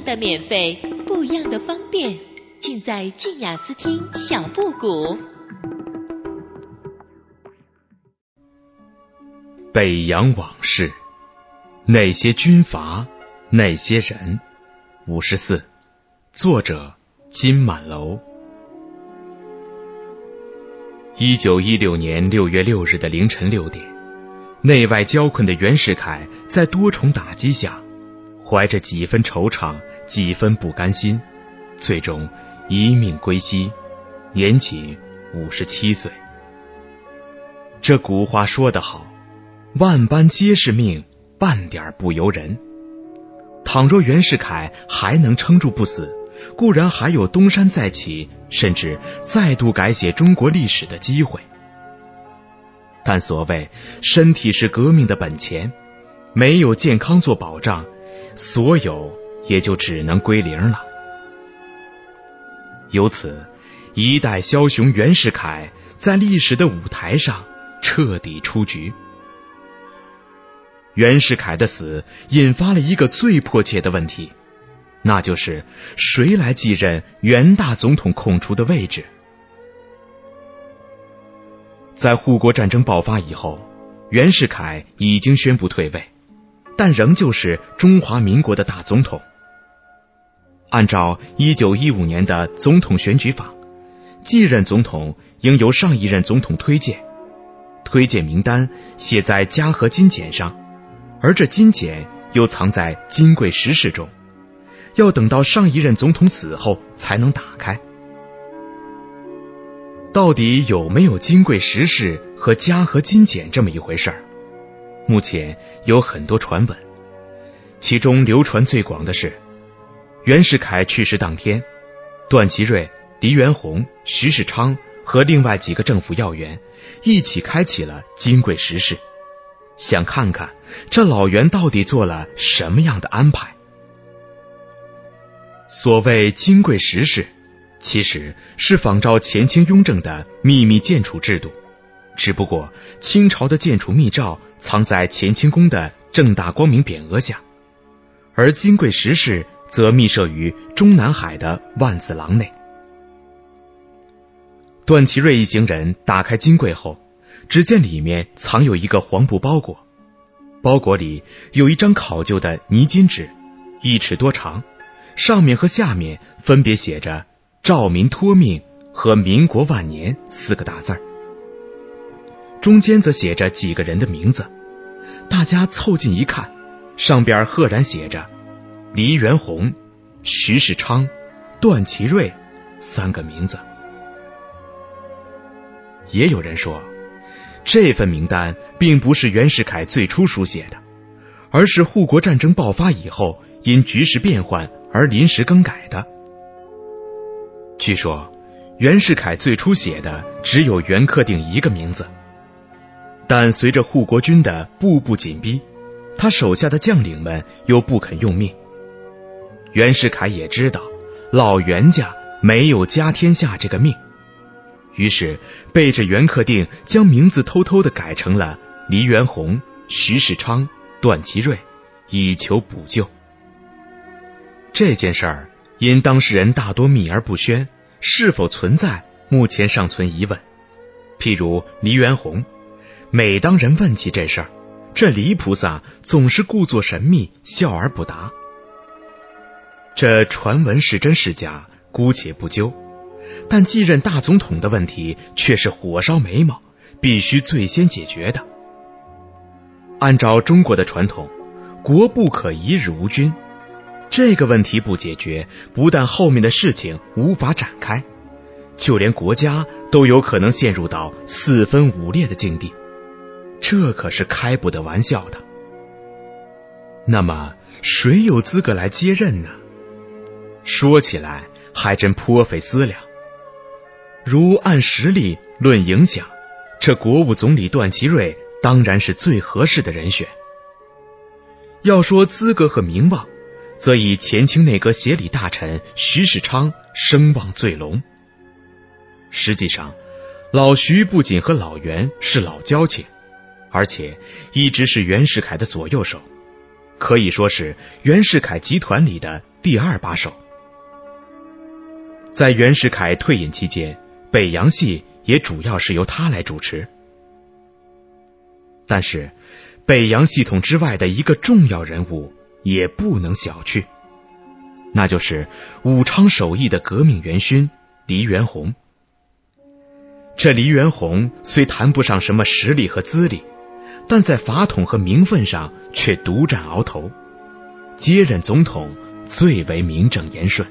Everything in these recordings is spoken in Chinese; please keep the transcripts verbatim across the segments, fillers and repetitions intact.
的免费，不一样的方便，尽在静雅思听小布谷。 北洋往事，那些军阀，那些人。五十四，作者金满楼。一九一六年六月六日的凌晨六点，内外交困的袁世凯在多重打击下，怀着几分惆怅，几分不甘心，最终一命归西，年仅五十七岁。这古话说得好，万般皆是命，半点不由人。倘若袁世凯还能撑住不死，固然还有东山再起，甚至再度改写中国历史的机会。但所谓身体是革命的本钱，没有健康做保障，所有也就只能归零了。由此，一代枭雄袁世凯在历史的舞台上彻底出局。袁世凯的死引发了一个最迫切的问题，那就是谁来继任袁大总统空出的位置。在护国战争爆发以后，袁世凯已经宣布退位，但仍旧是中华民国的大总统。按照一九一五年的总统选举法，继任总统应由上一任总统推荐，推荐名单写在嘉禾金简上，而这金简又藏在金柜石室中，要等到上一任总统死后才能打开。到底有没有金柜石室和嘉禾金简这么一回事儿？目前有很多传闻，其中流传最广的是，袁世凯去世当天，段祺瑞、黎元洪、徐世昌和另外几个政府要员一起开启了金柜石室，想看看这老袁到底做了什么样的安排。所谓金柜石室，其实是仿照前清雍正的秘密建储制度，只不过清朝的建储密诏藏在乾清宫的正大光明匾额下，而金柜石室则密设于中南海的万字廊内。段祺瑞一行人打开金柜后，只见里面藏有一个黄布包裹，包裹里有一张考究的泥金纸，一尺多长，上面和下面分别写着照民托命和民国万年四个大字儿，中间则写着几个人的名字。大家凑近一看，上边赫然写着黎元洪、徐世昌、段祺瑞三个名字。也有人说，这份名单并不是袁世凯最初书写的，而是护国战争爆发以后因局势变换而临时更改的。据说袁世凯最初写的只有袁克定一个名字，但随着护国军的步步紧逼，他手下的将领们又不肯用命。袁世凯也知道老袁家没有家天下这个命，于是背着袁克定将名字偷偷地改成了黎元洪、徐世昌、段祺瑞，以求补救。这件事儿因当事人大多秘而不宣，是否存在目前尚存疑问。譬如黎元洪，每当人问起这事儿，这黎菩萨总是故作神秘，笑而不答。这传闻是真是假，姑且不究，但继任大总统的问题却是火烧眉毛，必须最先解决的。按照中国的传统，国不可一日无君，这个问题不解决，不但后面的事情无法展开，就连国家都有可能陷入到四分五裂的境地，这可是开不得玩笑的。那么谁有资格来接任呢？说起来还真颇费思量。如按实力论影响，这国务总理段祺瑞当然是最合适的人选。要说资格和名望，则以前清内阁协理大臣徐世昌声望最隆。实际上，老徐不仅和老袁是老交情，而且一直是袁世凯的左右手， 可以说是袁世凯集团里的第二把手。在袁世凯退隐期间，北洋系也主要是由他来主持。但是北洋系统之外的一个重要人物也不能小觑，那就是武昌首义的革命元勋黎元洪。这黎元洪虽谈不上什么实力和资历，但在法统和名分上却独占鳌头，接任总统最为名正言顺。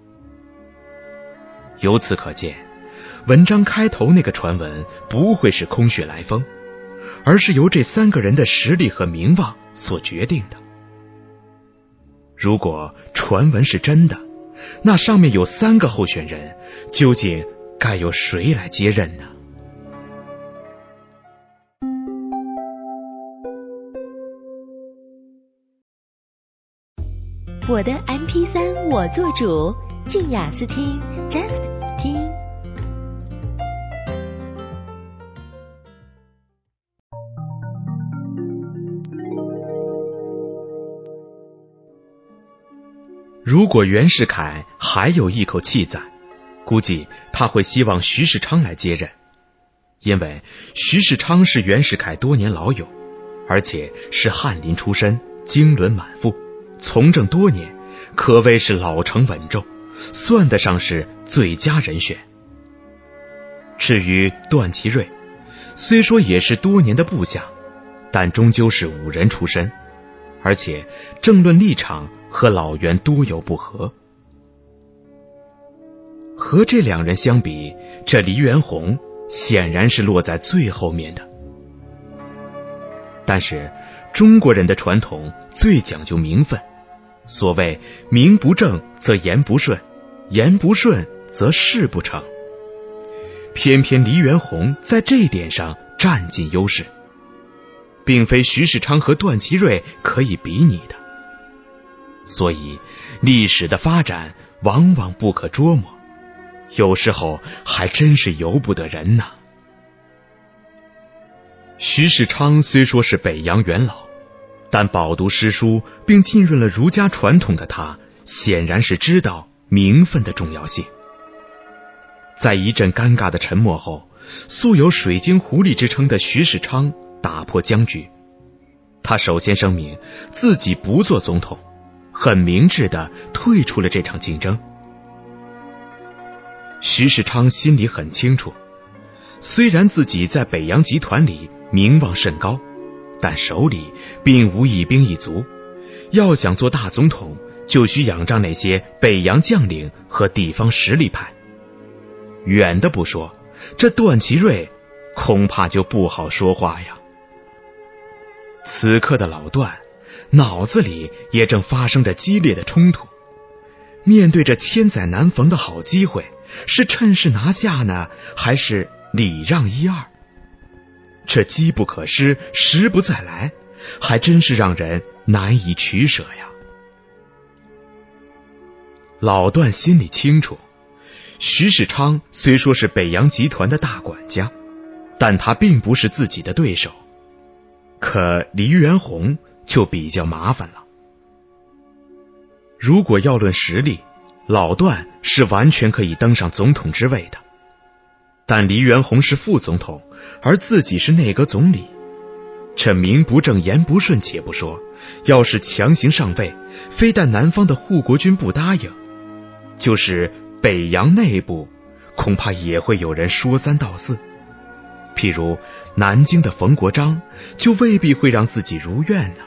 由此可见，文章开头那个传闻不会是空穴来风，而是由这三个人的实力和名望所决定的。如果传闻是真的，那上面有三个候选人，究竟该由谁来接任呢？ 我的 M P 三 我做主，静雅思听 Just 听。 如果袁世凯还有一口气在，估计他会希望徐世昌来接任，因为徐世昌是袁世凯多年老友，而且是翰林出身，经纶满腹，从政多年，可谓是老成稳重，算得上是最佳人选。至于段祺瑞，虽说也是多年的部下，但终究是武人出身，而且政论立场和老袁多有不合。和这两人相比，这黎元洪显然是落在最后面的。但是中国人的传统最讲究名分，所谓名不正则言不顺，言不顺则事不成。偏偏黎元洪在这一点上占尽优势，并非徐世昌和段祺瑞可以比拟的。所以历史的发展往往不可捉摸，有时候还真是由不得人呐。徐世昌虽说是北洋元老，但饱读诗书并浸润了儒家传统的他，显然是知道名分的重要性。在一阵尴尬的沉默后，素有水晶狐狸之称的徐世昌打破僵局。他首先声明自己不做总统，很明智地退出了这场竞争。徐世昌心里很清楚，虽然自己在北洋集团里名望甚高，但手里并无一兵一卒，要想做大总统，就需仰仗那些北洋将领和地方实力派。远的不说，这段祺瑞恐怕就不好说话呀。此刻的老段脑子里也正发生着激烈的冲突，面对着千载难逢的好机会，是趁势拿下呢，还是礼让一二？这机不可失，时不再来，还真是让人难以取舍呀。老段心里清楚，徐世昌虽说是北洋集团的大管家，但他并不是自己的对手。可黎元洪就比较麻烦了。如果要论实力，老段是完全可以登上总统之位的，但黎元洪是副总统，而自己是内阁总理，这名不正言不顺且不说，要是强行上位，非但南方的护国军不答应，就是北洋内部恐怕也会有人说三道四。譬如南京的冯国璋就未必会让自己如愿呢。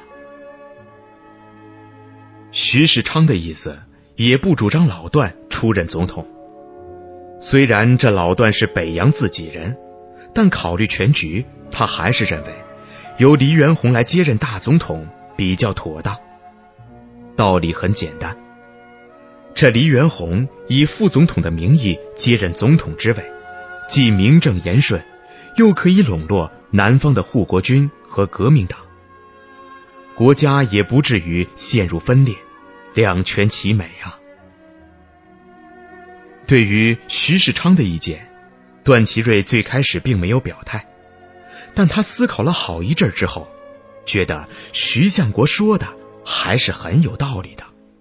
徐世昌的意思也不主张老段出任总统，虽然这老段是北洋自己人，但考虑全局，他还是认为由黎元洪来接任大总统比较妥当。道理很简单，这黎元洪以副总统的名义接任总统之位，既名正言顺，又可以笼络南方的护国军和革命党，国家也不至于陷入分裂，两全其美啊。对于徐世昌的意见，段祺瑞最开始并没有表态，但他思考了好一阵之后，觉得徐相国说的还是很有道理的。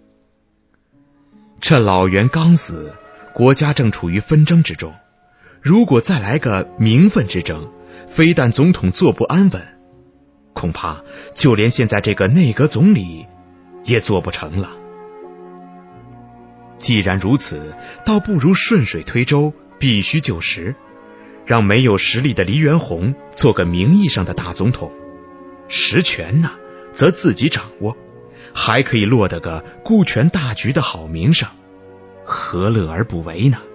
这老袁刚死，国家正处于纷争之中，如果再来个名分之争，非但总统坐不安稳，恐怕就连现在这个内阁总理也做不成了。既然如此，倒不如顺水推舟，必须就时，让没有实力的黎元洪做个名义上的大总统，实权呢，则自己掌握，还可以落得个顾全大局的好名声，何乐而不为呢？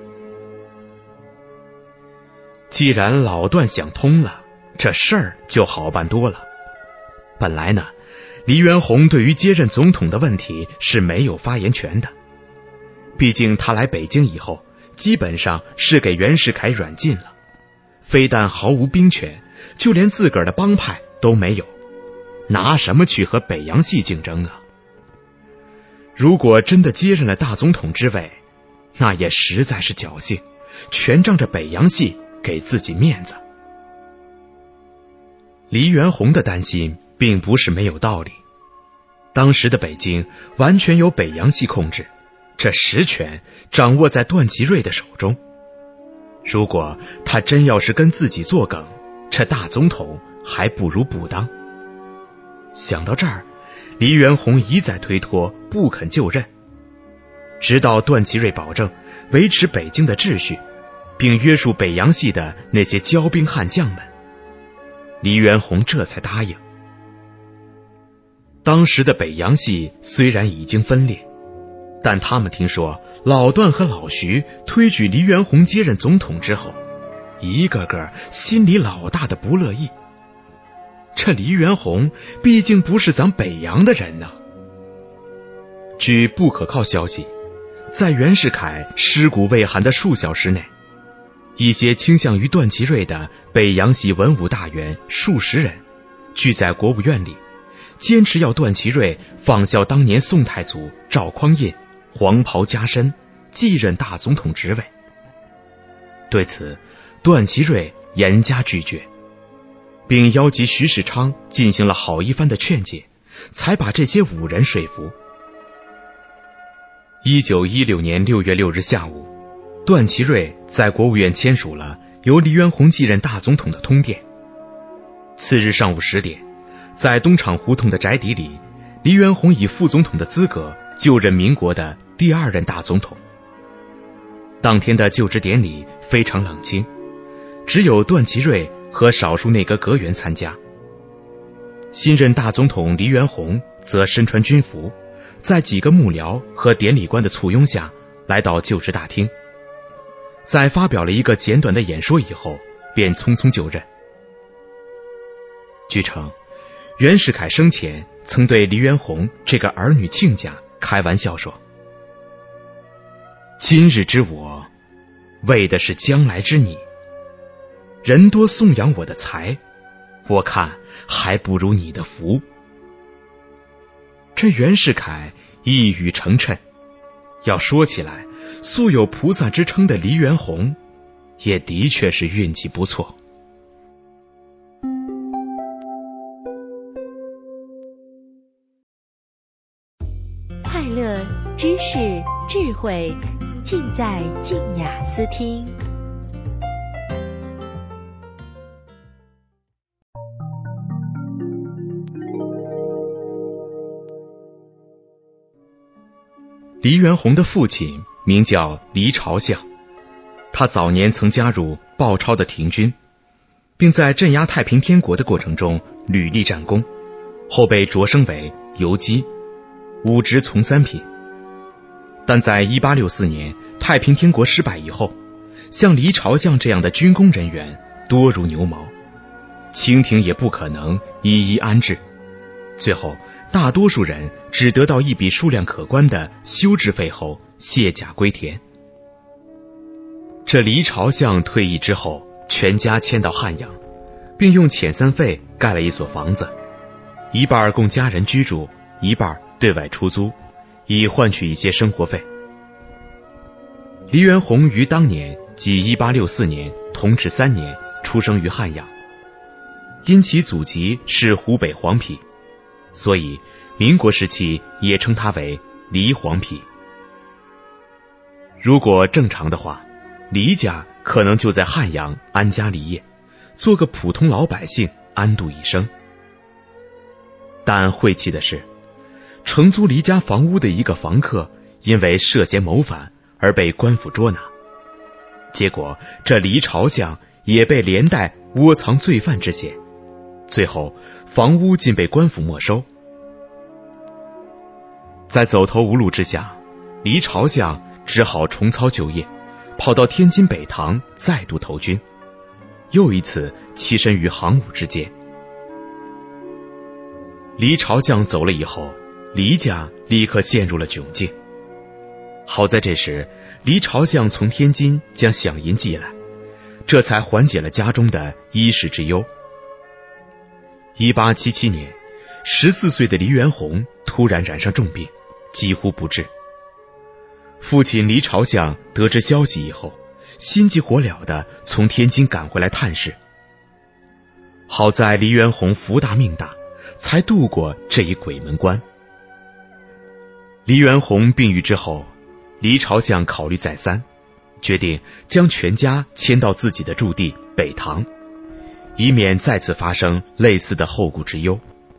既然老段想通了，这事儿就好办多了。本来呢，黎元洪对于接任总统的问题是没有发言权的，毕竟他来北京以后，基本上是给袁世凯软禁了，非但毫无兵权，就连自个儿的帮派都没有，拿什么去和北洋系竞争啊？如果真的接任了大总统之位，那也实在是侥幸，全仗着北洋系给自己面子。黎元洪的担心并不是没有道理，当时的北京完全由北洋系控制，这实权掌握在段祺瑞的手中。如果他真要是跟自己作梗，这大总统还不如不当。想到这儿，黎元洪一再推脱，不肯就任，直到段祺瑞保证维持北京的秩序，并约束北洋系的那些骄兵悍将们，黎元洪这才答应。当时的北洋系虽然已经分裂，但他们听说老段和老徐推举黎元洪接任总统之后，一个个心里老大的不乐意。这黎元洪毕竟不是咱北洋的人呢。据不可靠消息，在袁世凯尸骨未寒的数小时内，一些倾向于段祺瑞的北洋系文武大员数十人聚在国务院里，坚持要段祺瑞仿效当年宋太祖赵匡胤黄袍加身，继任大总统职位。对此，段祺瑞严加拒绝，并邀集徐世昌进行了好一番的劝解，才把这些武人说服。一九一六年六月六日下午，段祺瑞在国务院签署了由黎元洪继任大总统的通电。次日上午十点，在东厂胡同的宅邸里，黎元洪以副总统的资格就任民国的第二任大总统。当天的就职典礼非常冷清，只有段祺瑞和少数内阁阁员参加。新任大总统黎元洪则身穿军服，在几个幕僚和典礼官的簇拥下来到就职大厅，在发表了一个简短的演说以后，便匆匆就任。据称，袁世凯生前曾对黎元洪这个儿女亲家开玩笑说：今日之我，为的是将来之你。人多颂扬我的才，我看还不如你的福。这袁世凯一语成谶，要说起来，素有菩萨之称的黎元洪也的确是运气不错。 快乐、知识、智慧，尽在静雅思听。 黎元洪的父亲名叫黎朝相，他早年曾加入鲍超的廷军，并在镇压太平天国的过程中屡立战功，后被擢升为游击，武职从三品。但在一八六四年太平天国失败以后，像黎朝相这样的军功人员多如牛毛，清廷也不可能一一安置，最后大多数人只得到一笔数量可观的修治费后卸甲归田。这黎朝相退役之后，全家迁到汉阳，并用遣散费盖了一所房子，一半供家人居住，一半对外出租，以换取一些生活费。黎元洪于当年即一八六四年同治三年出生于汉阳，因其祖籍是湖北黄陂，所以民国时期也称他为黎黄皮。如果正常的话，黎家可能就在汉阳安家立业，做个普通老百姓安度一生。但晦气的是，承租黎家房屋的一个房客因为涉嫌谋反而被官府捉拿，结果这黎朝相也被连带窝藏罪犯之嫌，最后房屋竟被官府没收。在走投无路之下，黎朝相只好重操旧业，跑到天津北塘再度投军，又一次栖身于行伍之间。黎朝相走了以后，黎家立刻陷入了窘境。好在这时黎朝相从天津将饷银寄来，这才缓解了家中的衣食之忧。一八七七年，十四岁的黎元洪突然染上重病，几乎不治。父亲黎朝相得知消息以后，心急火燎地从天津赶回来探视。好在黎元洪福大命大，才度过这一鬼门关。黎元洪病愈之后，黎朝相考虑再三，决定将全家迁到自己的驻地北塘，以免再次发生类似的后顾之忧。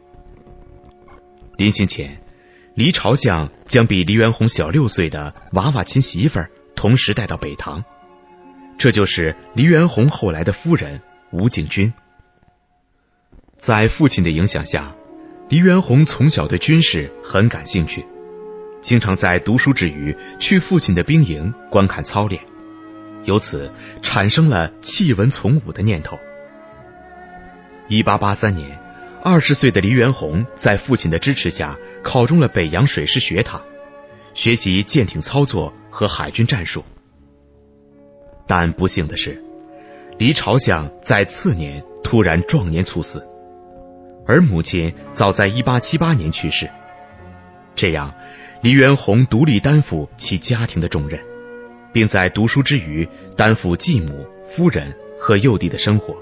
临行前，黎朝相将比黎元洪小六岁的娃娃亲媳妇儿同时带到北塘，这就是黎元洪后来的夫人吴敬君。在父亲的影响下，黎元洪从小对军事很感兴趣，经常在读书之余去父亲的兵营观看操练，由此产生了弃文从武的念头。一八八三年，二十岁的黎元洪在父亲的支持下考中了北洋水师学堂，学习舰艇操作和海军战术。但不幸的是，黎朝相在次年突然壮年猝死，而母亲早在一八七八年去世。这样，黎元洪独立担负其家庭的重任，并在读书之余担负继母、夫人和幼弟的生活。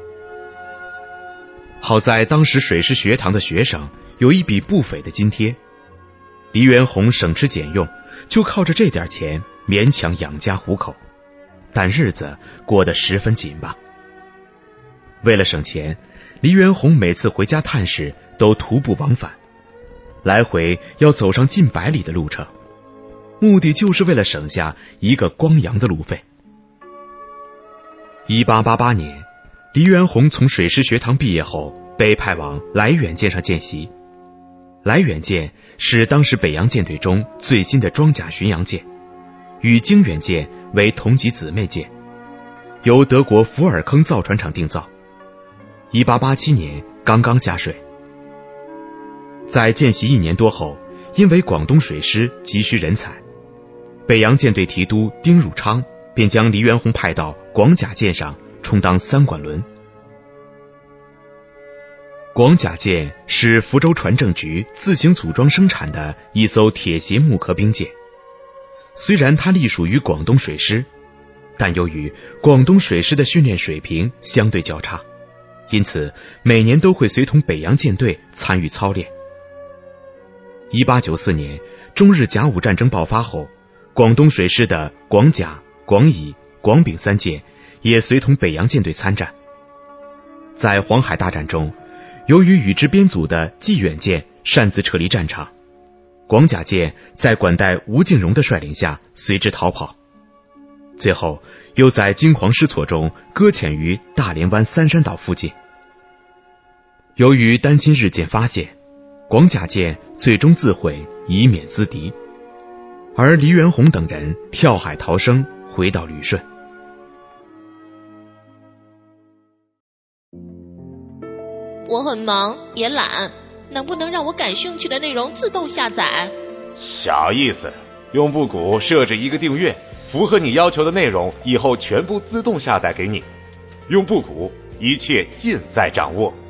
好在当时水师学堂的学生有一笔不菲的津贴，黎元洪省吃俭用，就靠着这点钱勉强养家糊口，但日子过得十分紧巴。为了省钱，黎元洪每次回家探视都徒步往返，来回要走上近百里的路程，目的就是为了省下一个光洋的路费。一八八八年，黎元洪从水师学堂毕业后，被派往来远舰上见习。来远舰是当时北洋舰队中最新的装甲巡洋舰，与经远舰为同级姊妹舰，由德国福尔坑造船厂订造。一八八七年刚刚下水。在见习一年多后，因为广东水师急需人才，北洋舰队提督丁汝昌便将黎元洪派到广甲舰上充当三管轮。广甲舰是福州船政局自行组装生产的一艘铁协木壳兵舰，虽然它隶属于广东水师，但由于广东水师的训练水平相对较差，因此每年都会随同北洋舰队参与操练。一八九四年中日甲午战争爆发后，广东水师的广甲、广乙、广丙三舰也随同北洋舰队参战。在黄海大战中，由于与之编组的济远舰擅自撤离战场，广甲舰在管带吴敬荣的率领下随之逃跑，最后又在惊慌失措中搁浅于大连湾三山岛附近。由于担心日舰发现，广甲舰最终自毁，以免资敌，而黎元洪等人跳海逃生，回到旅顺。 我很忙也懒，能不能让我感兴趣的内容自动下载？ 小意思，用布谷设置一个订阅，符合你要求的内容以后全部自动下载给你。用布谷，一切尽在掌握。